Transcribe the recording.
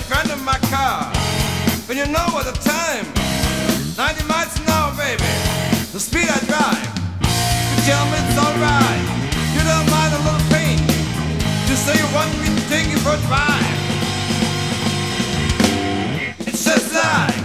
friend in my car. But you know at the time, 90 miles an hour, baby, the speed I drive. You tell me it's alright. You don't mind a little pain. You say you want me to take you for a drive. It says I